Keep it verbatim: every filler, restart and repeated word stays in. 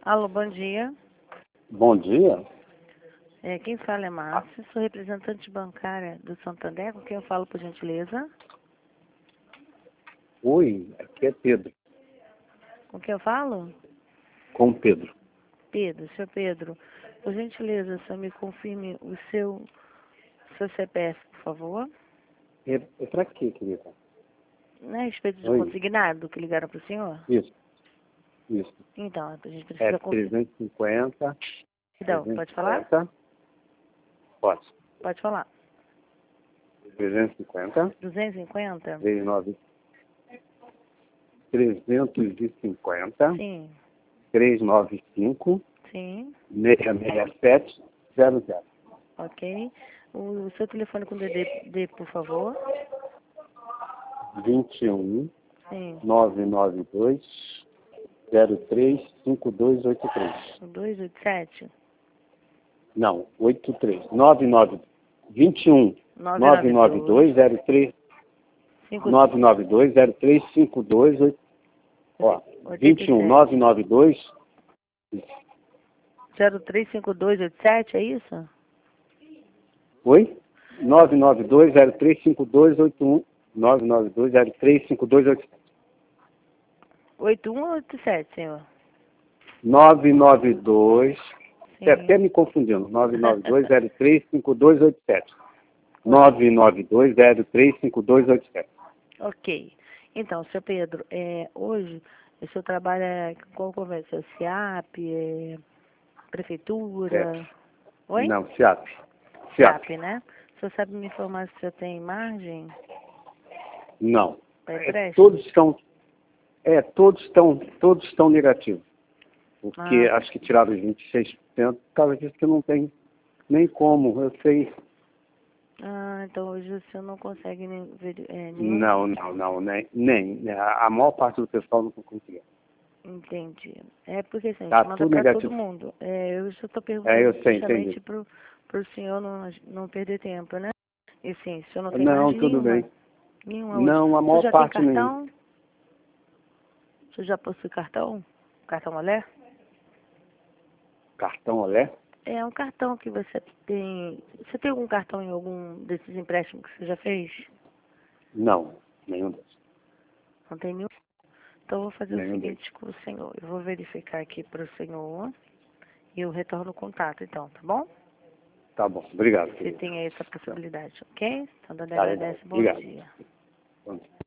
Alô, bom dia. Bom dia. É, quem fala é Márcia, sou representante bancária do Santander, com quem eu falo, por gentileza? Oi, aqui é Pedro. Com quem eu falo? Com Pedro. Pedro, seu Pedro, por gentileza, só me confirme o seu, seu C P F, por favor. É, é pra quê, querida? Não é a respeito de Oi. consignado que ligaram para o senhor? Isso, isso. Então, a gente É precisa confirmar. trezentos e cinquenta. Então, pode falar? Pode. Pode falar. trezentos e cinquenta. duzentos e cinquenta? trinta e nove. trezentos e cinquenta. Sim, trezentos e noventa e cinco. sim, seiscentos e sessenta e sete. zero zero. ok. O seu telefone com D D D, por favor. vinte e um. Sim, novecentos e noventa e dois. zero três cinco dois oito três. o dois oito sete? Não, oito três. nove nove. vinte e um. nove nove nove dois zero três. cinco nove nove dois zero três cinco dois oito. Ó, vinte e um nove nove dois. zero três cinco dois oito sete, é isso? Oi? nove nove dois zero três cinco dois oito um. nove nove dois zero três cinco dois oito sete. oito um ou oito sete, senhor? nove nove dois. Sim. Você até me confundindo. nove nove dois zero três cinco dois oito sete. nove nove dois zero três cinco dois oito sete. Ok. Então, seu Pedro, é, hoje o senhor trabalha com qual conversa? C I A P, é, prefeitura? Sete. Oi? Não, SIAP. C I A SIAP. P, né? O senhor sabe me informar se o senhor tem margem Não. para É, empréstimo? todos estão. É, todos estão, todos estão negativos. Porque Ah, acho que tiraram os vinte e seis por cento por causa disso que não tem nem como. Eu sei. ah, então hoje o senhor não consegue nem ver, é, nenhum... Não, não, não, nem. nem. A a maior parte do pessoal não conseguia. Entendi. É porque assim, a Tá gente manda tudo para todo negativo. mundo. É, eu só estou É, perguntando eu sei, justamente entendi. para o senhor não, não perder tempo, né? E assim, o senhor não tem Não, margem tudo nenhuma? bem. Nenhuma hoje. Não, a O senhor maior já tem parte nenhuma. cartão? O senhor já possui cartão? Cartão Olé? Cartão Olé? É um cartão que você tem. Você tem algum cartão em algum desses empréstimos que você já fez? Não, nenhum deles. Não tem nenhum? Então eu vou fazer o Nenhum deles. seguinte com o senhor. Eu vou verificar aqui para o senhor e eu retorno o contato, então, tá bom? Tá bom, obrigado. Se Querido. tem essa possibilidade, ok? Então, Dona Tá legal. agradece. Bom Obrigado. dia. Bom dia.